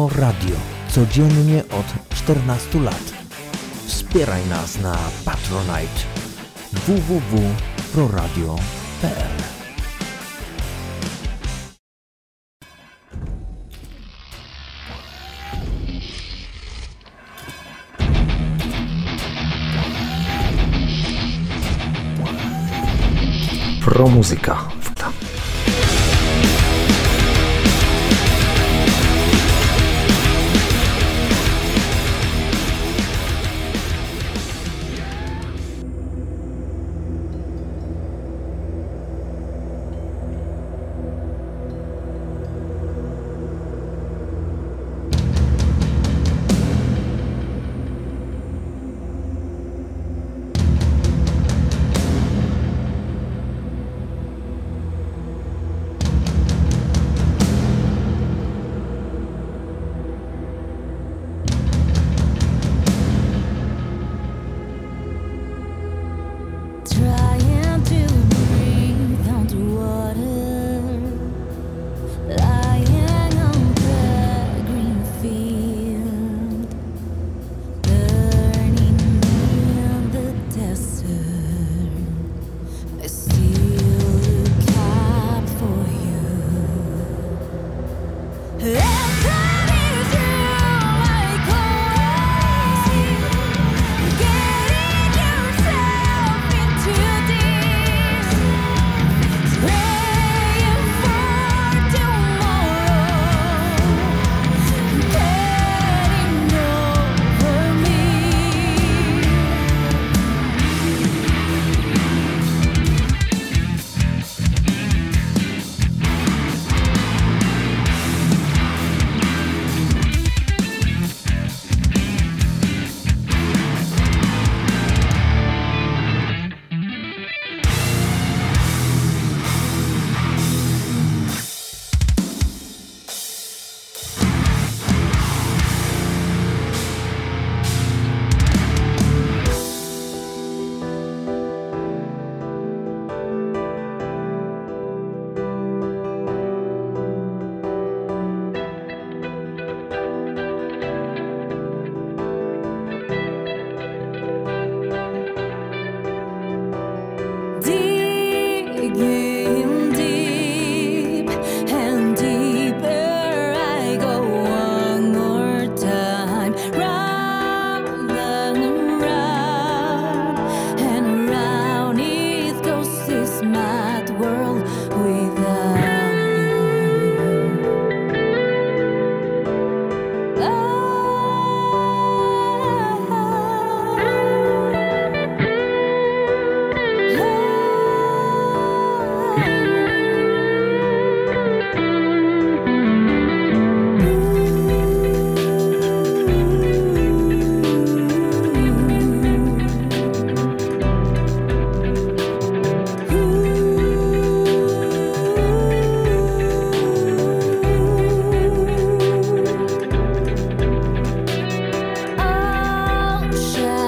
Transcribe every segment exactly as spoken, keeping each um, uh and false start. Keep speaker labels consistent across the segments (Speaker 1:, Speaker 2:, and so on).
Speaker 1: Pro Radio codziennie od czternastu lat. Wspieraj nas na Patronite w w w kropka proradio kropka p l.
Speaker 2: Pro Muzyka.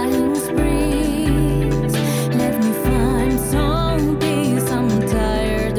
Speaker 3: Tired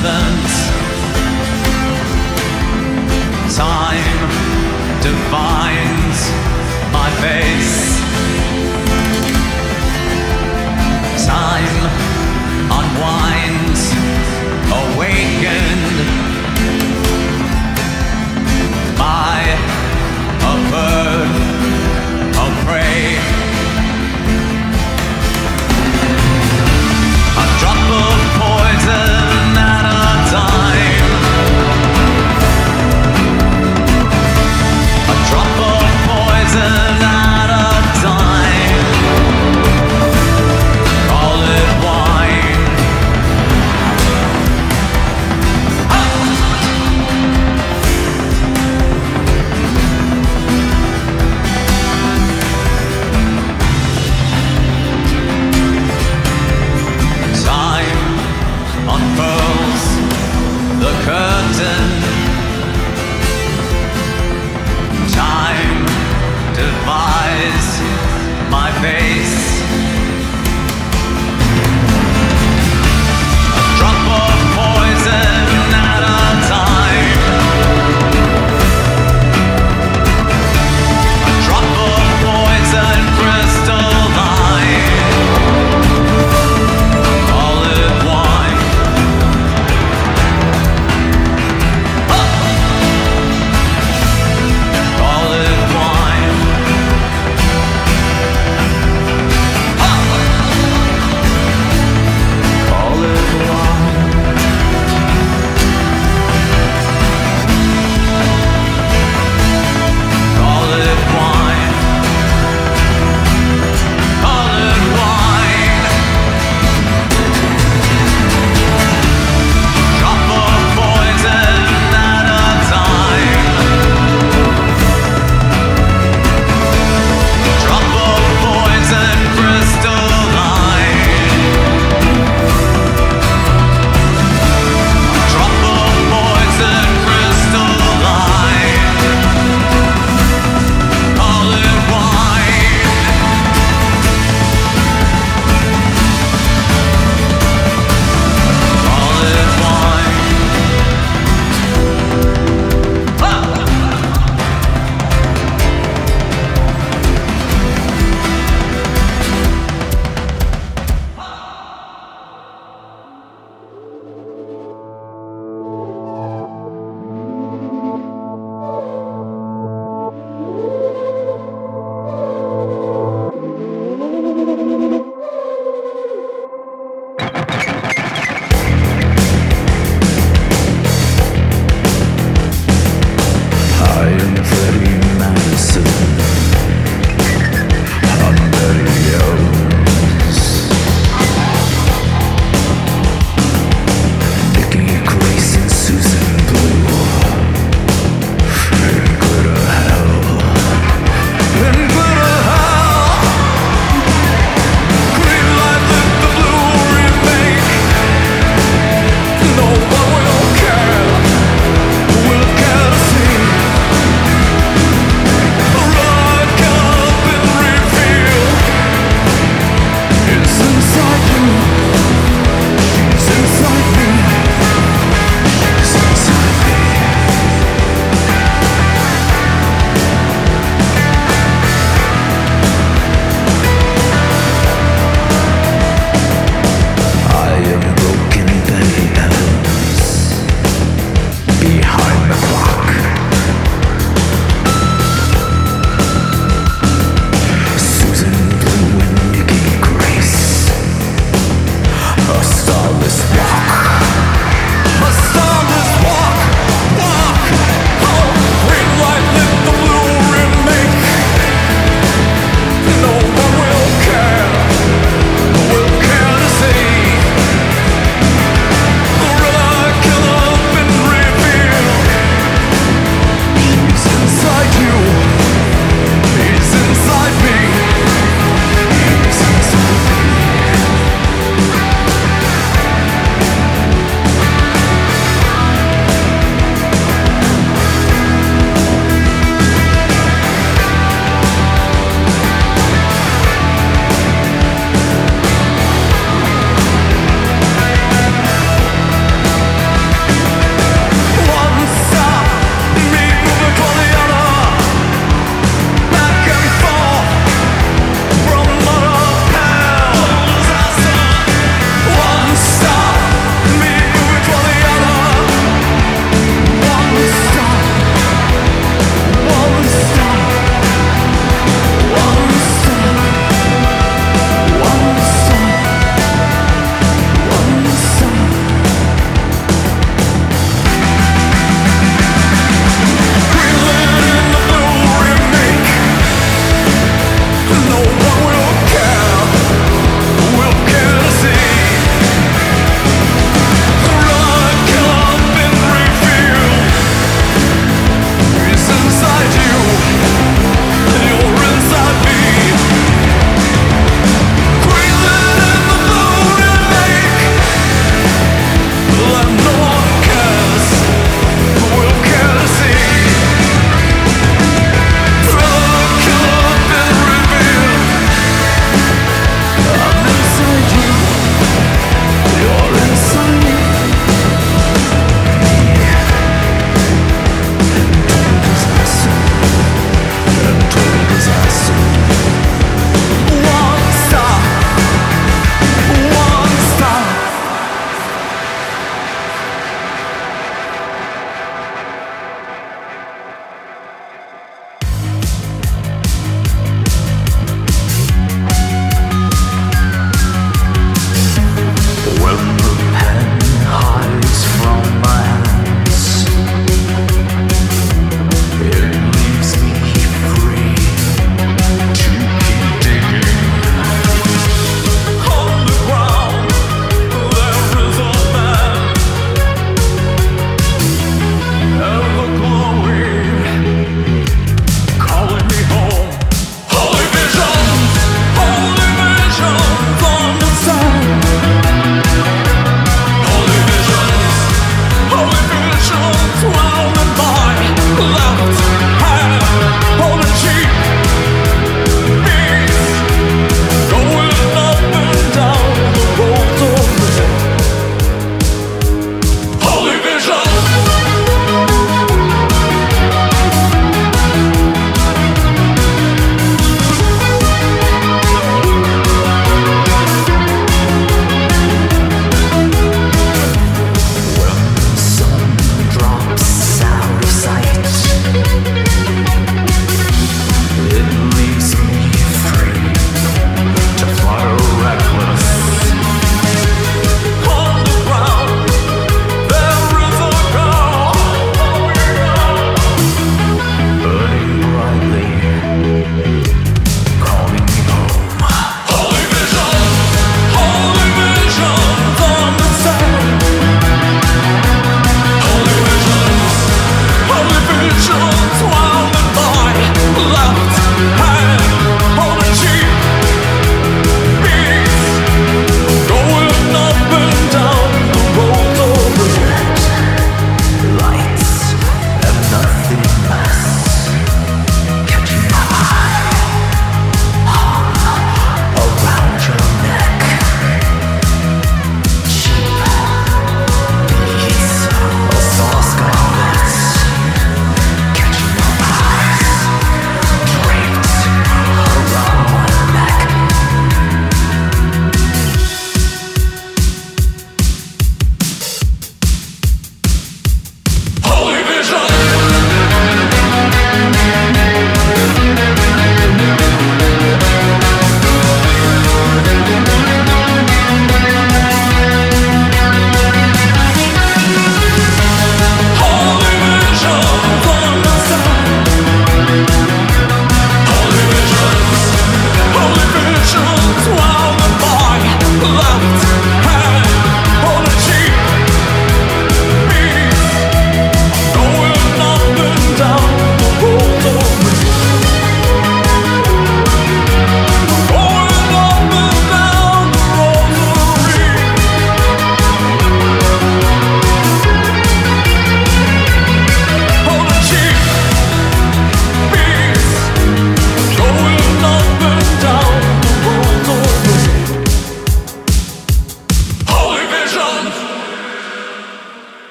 Speaker 2: silence. Time defines my face. Time unwinds, awakened by a bird of prey. A drop of poison at a time. A drop of poison at a time. Call it wine. Time unfurls the curtain. Time divides my face. A drop of poison at a time. A drop of poison crystalline. Call it wine. Call it wine.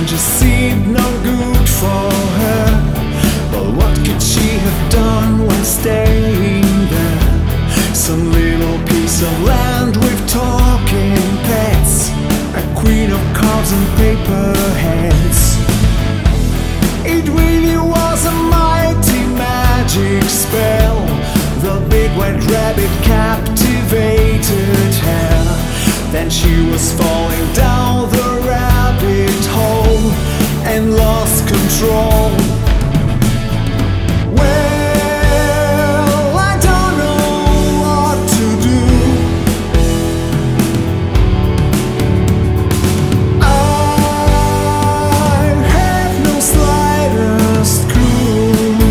Speaker 3: just seemed no good for her. But what could she have done when staying there? Some little piece of land with talking pets, a queen of cards and paper heads. It really was a mighty magic spell. The big white rabbit captivated her. Then she was falling down the rabbit hole and lost control. Well, I don't know what to do. I have no slightest clue.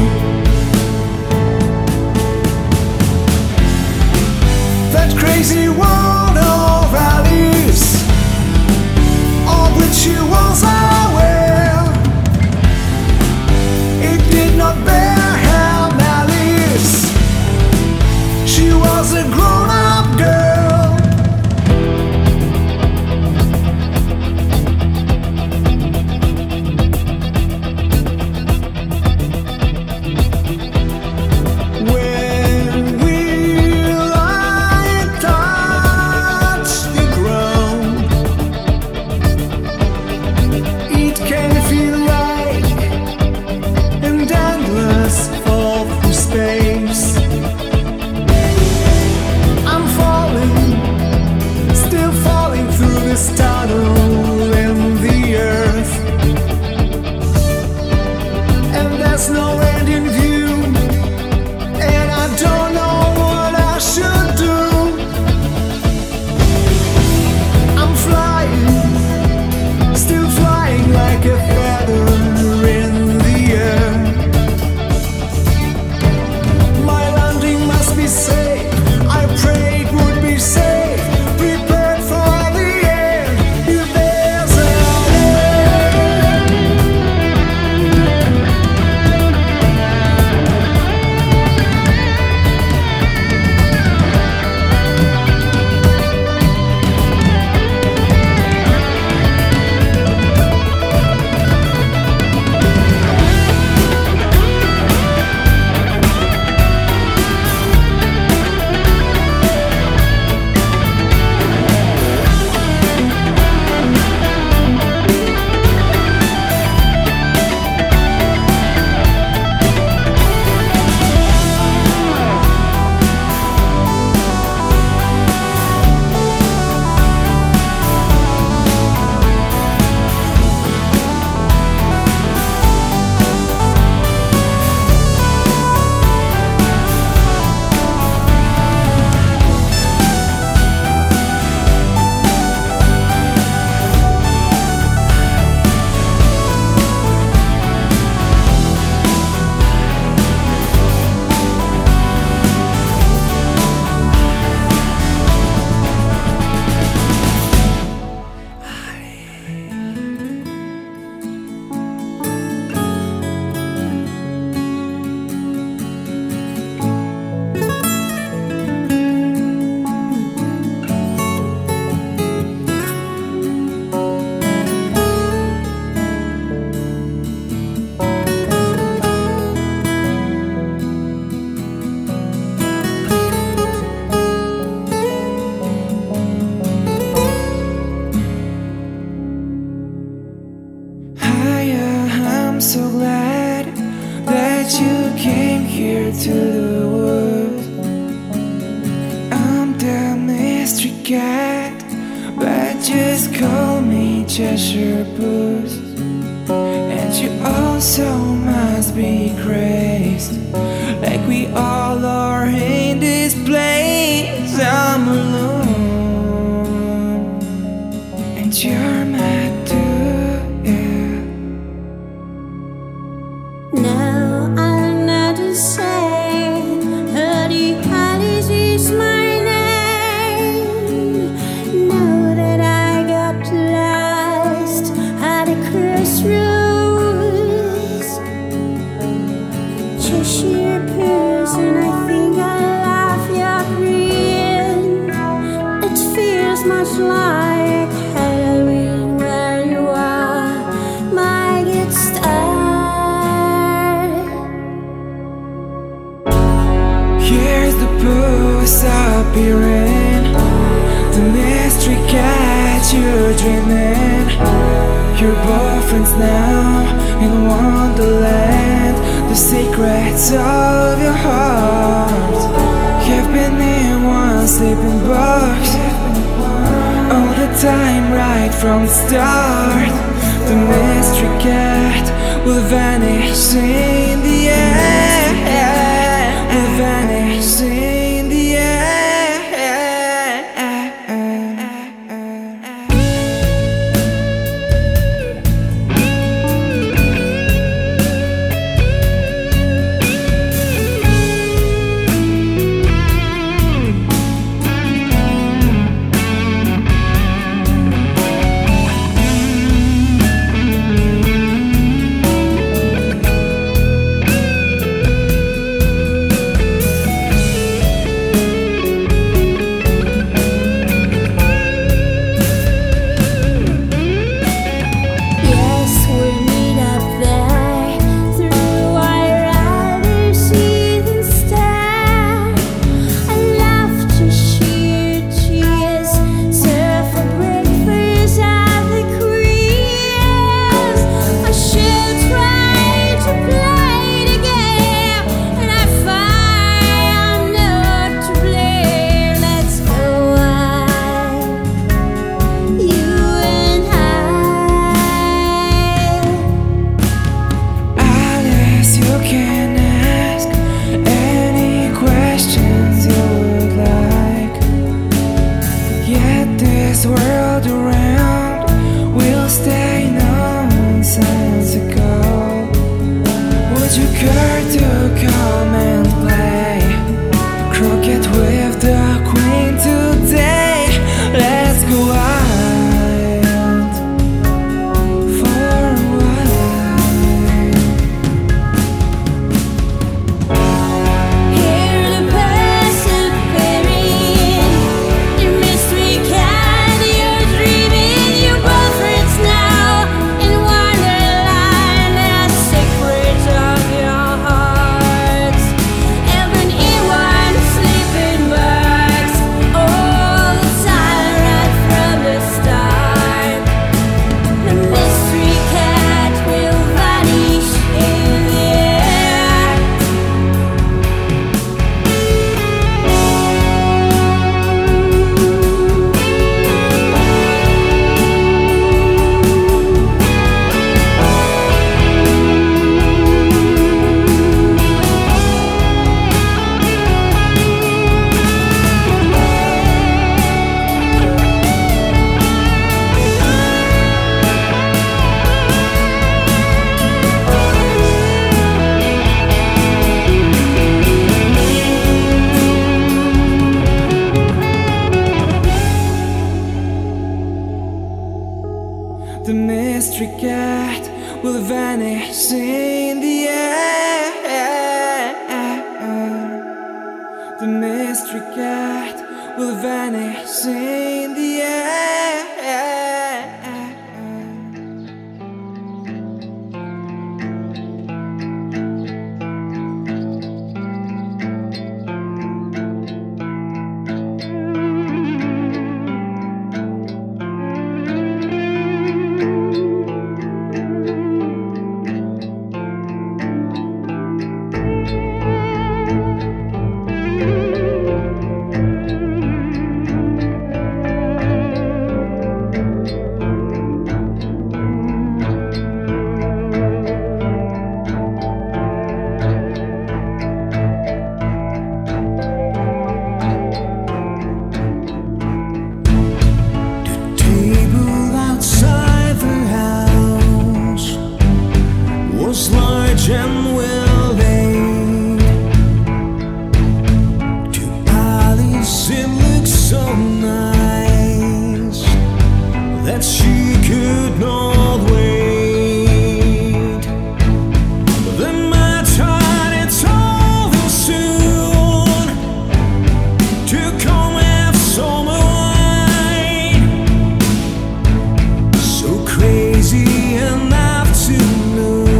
Speaker 3: That crazy world of Alice, of which she was aware, it did not bear her malice. She was a grown-up girl. When will I touch the ground? It can feel like an endless fall through space. I'm falling, still falling through this tunnel in the earth, and there's no end in view, and I don't know what I should do. I'm flying, still flying like a feather in the air. My landing must be safe, I prayed would be safe, prepared for the end. If there's an end. I'm so glad that you came here to the woods. I'm the mystery cat, but just call me Cheshire Puss. And you also must be crazed, like we all are in this place. I'm alone, and you're mad too, yeah.
Speaker 4: Now I'll not say Hurdy Hollies is my name. Know that I got lost at a crossroads. Cheshire Puss, and I think I love your grin. It feels much like Halloween when
Speaker 3: you're dreaming. Your boyfriend's now in Wonderland. The secrets of your heart have been in one sleeping box all the time, right from the start. The mystery cat will vanish in the air, will vanish in the air. This world around will stay nonsense ago. Would you care to come and play croquet with the queen today? Let's go wild for a while.
Speaker 4: Hear the birds appearing, the mystery cat you're dreaming. Your boyfriend's now in Wonderland. The secrets of your heart even in one sleeping box all the time, right from the start. The mystery cat will vanish in the air.
Speaker 3: The mystery cat will vanish in the air. The mystery cat will vanish in the air. And well laid. To Alice it looked so nice that she could not wait. Then my time it's over soon to come have some wine. So crazy and afternoon.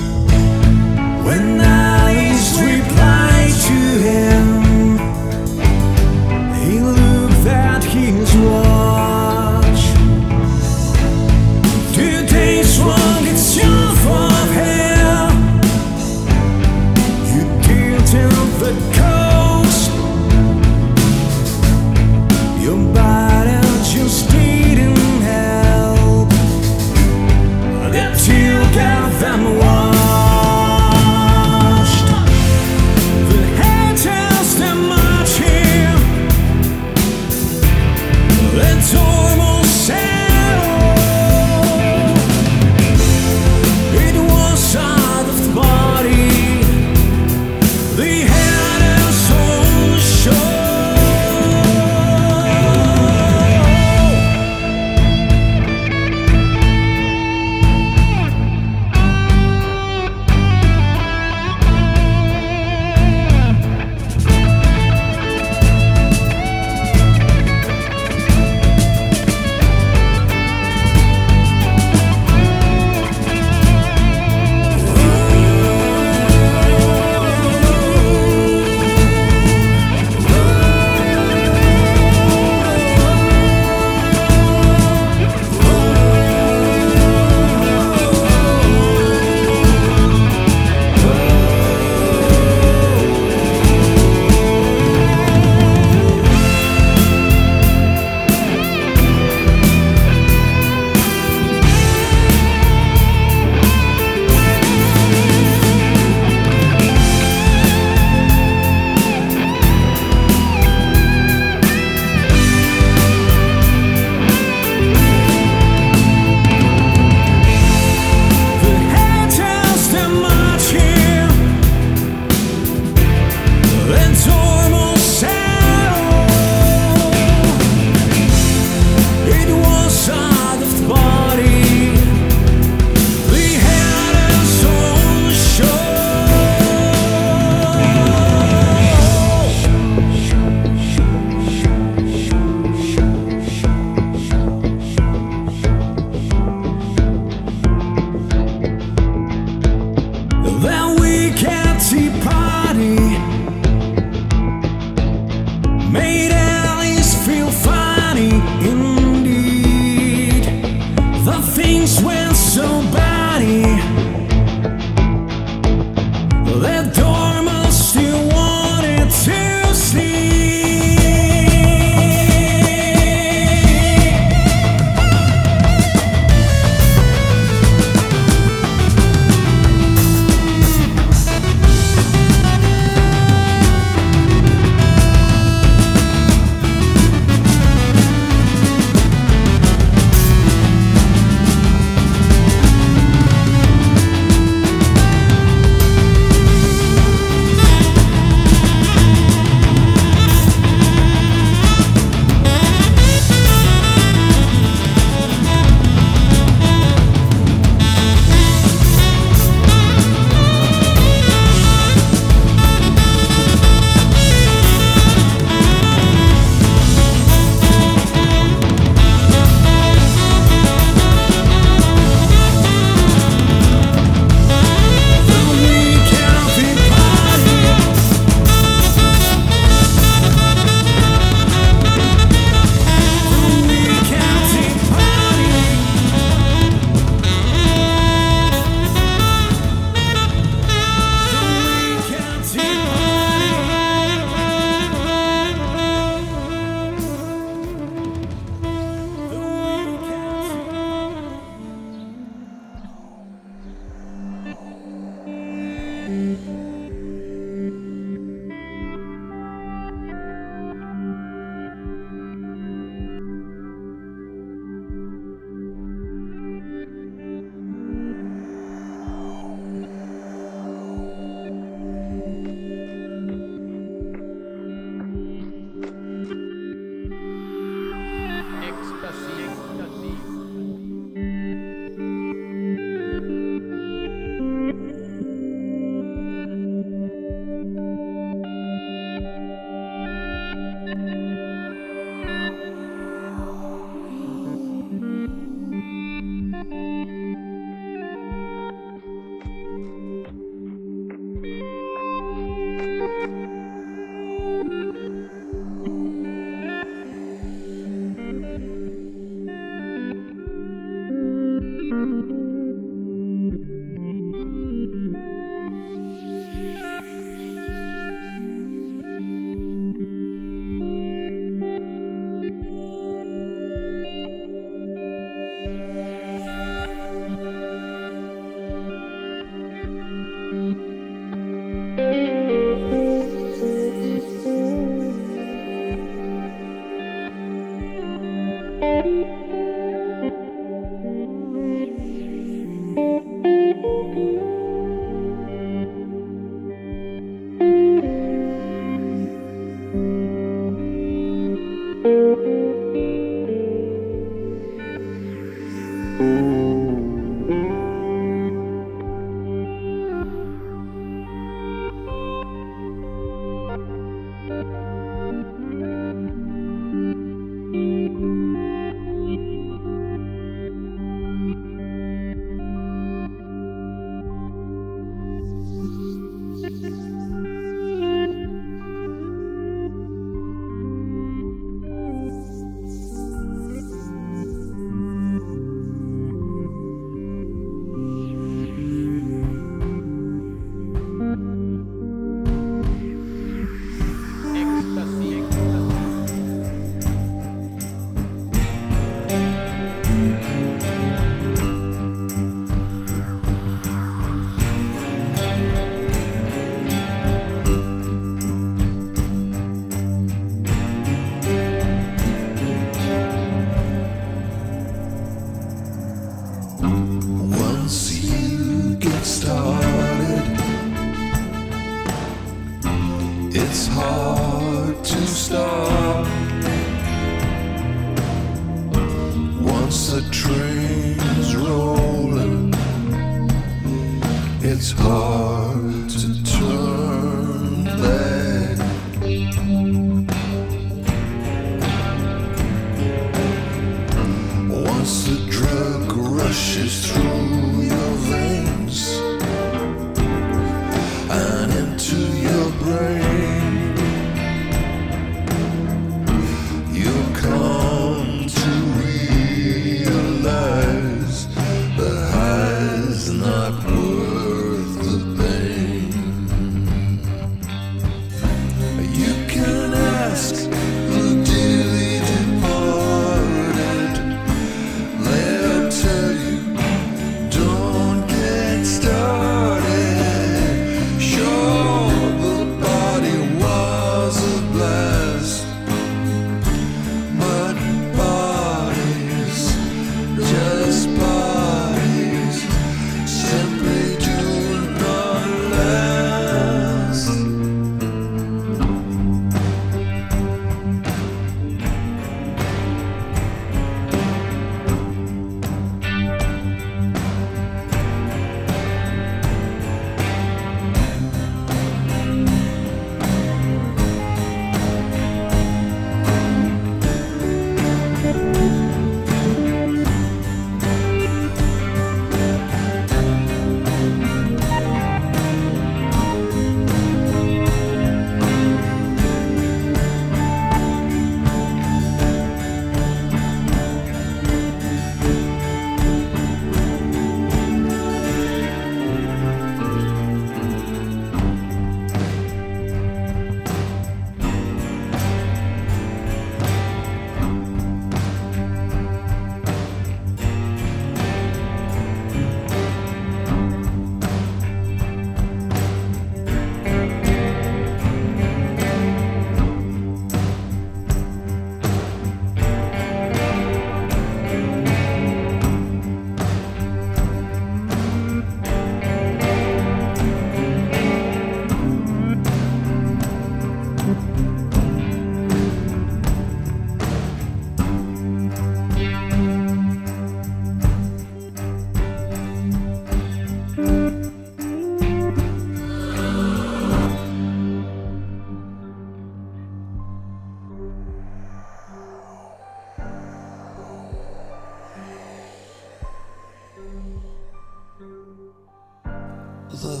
Speaker 3: The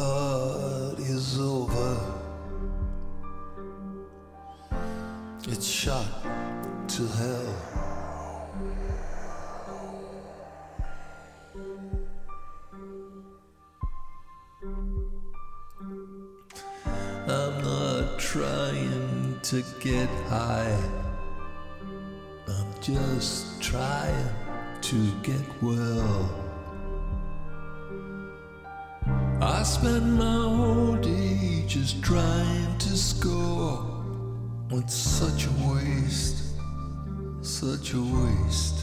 Speaker 3: party's over. It's shot to hell. I'm not trying to get high. I'm just trying to get well. I spend my whole day just trying to score. It's such a waste, such a waste.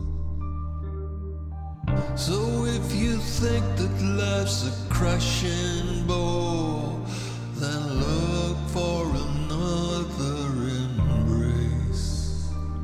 Speaker 3: So if you think that life's a crushing blow, then look for another embrace.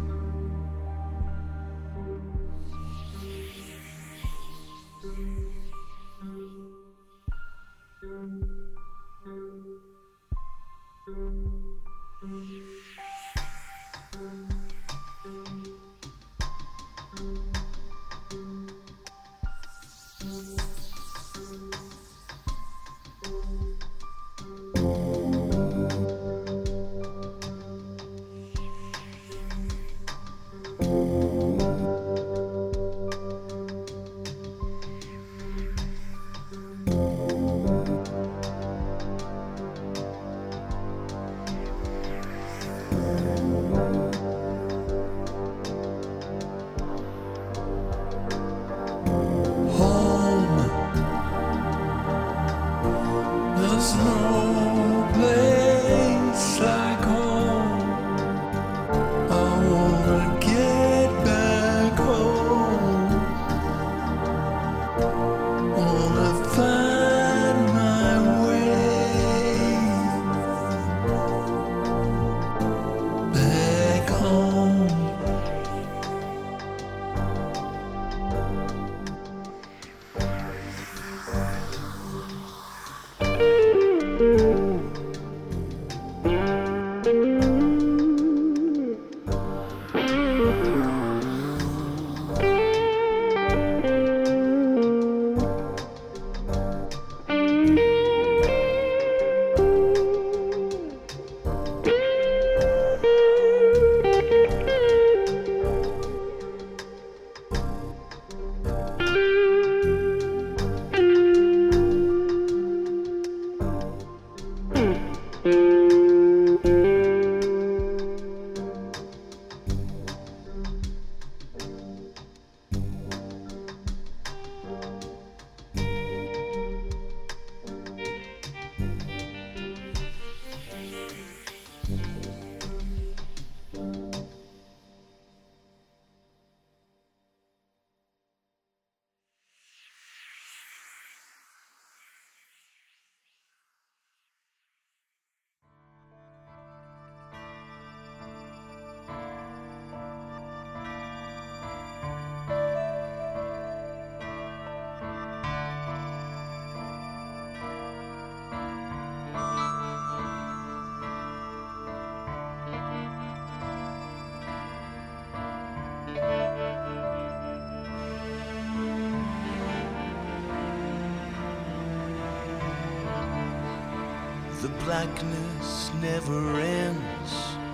Speaker 3: There's no place like home. I wanna get back home. Wanna find my way back home.
Speaker 5: The blackness never ends,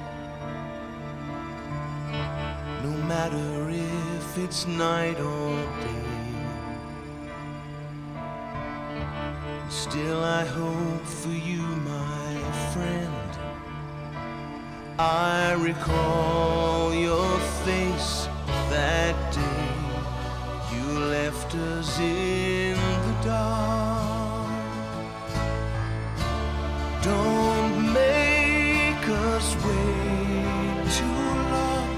Speaker 5: no matter if it's night or day. Still I hope for you, my friend. I recall your face that day you left us in the dark. Don't make us wait too long.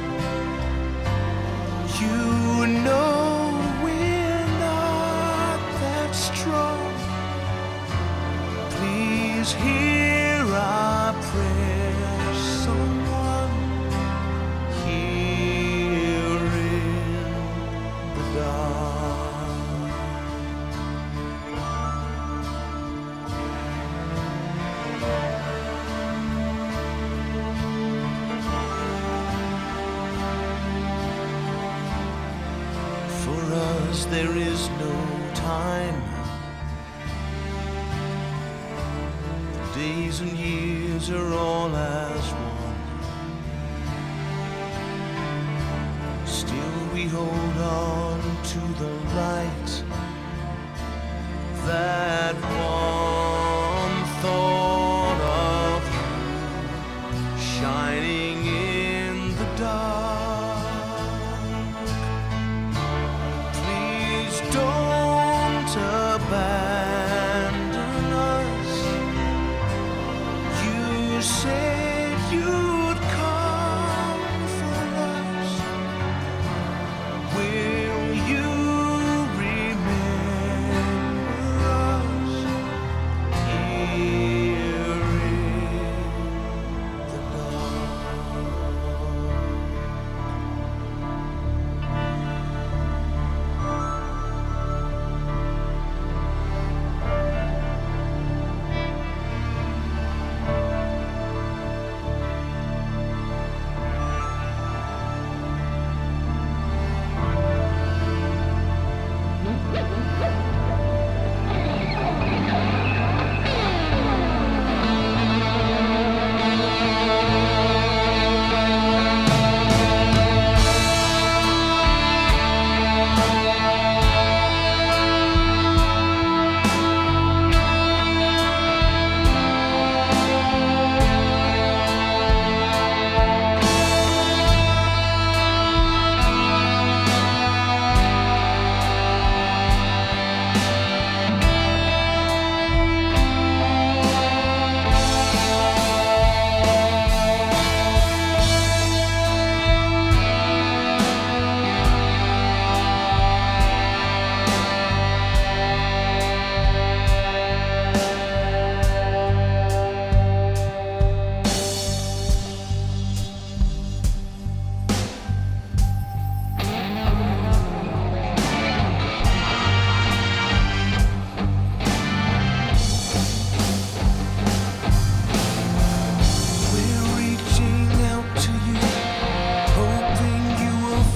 Speaker 5: You know we're not that strong. Please hear our prayers, someone here in the dark. For us there is no time. The days and years are all as one. Still we hold on to the light, that one thought of you shining in the dark. Please don't abandon us. You said you'd come for us.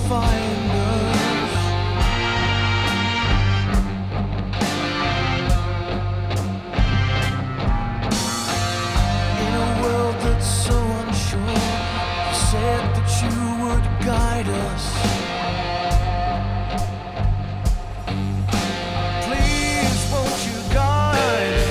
Speaker 5: find us. In a world that's so unsure, you said that you would guide us. Please, won't you guide us?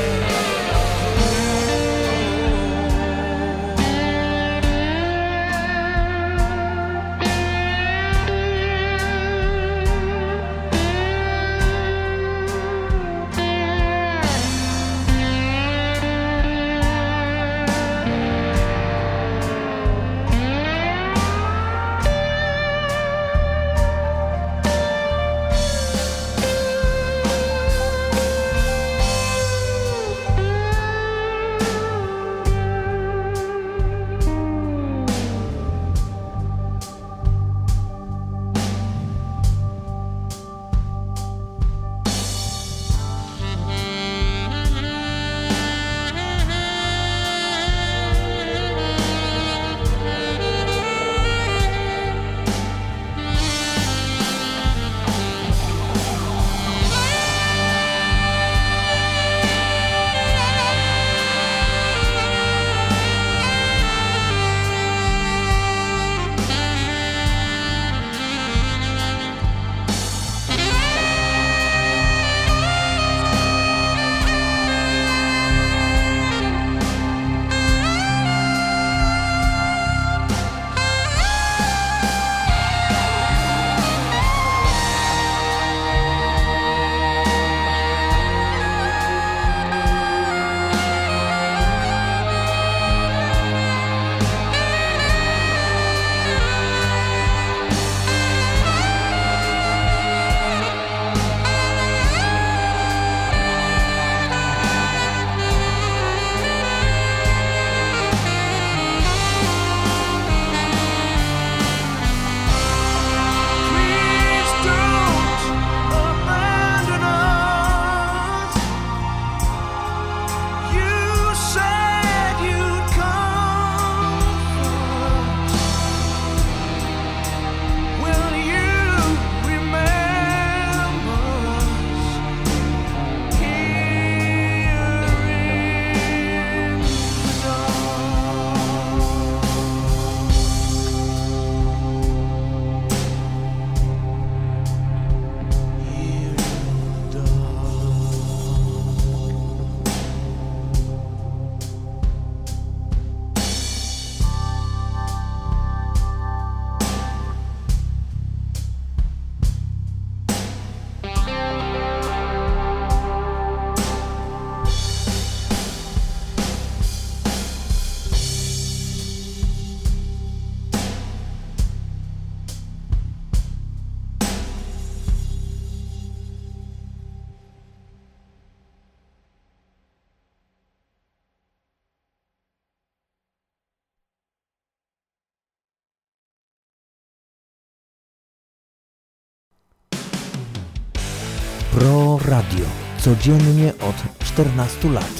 Speaker 1: Pro Radio. Codziennie od czternastu lat.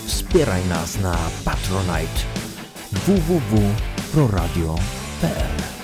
Speaker 1: Wspieraj nas na Patronite. w w w kropka pro radio kropka p l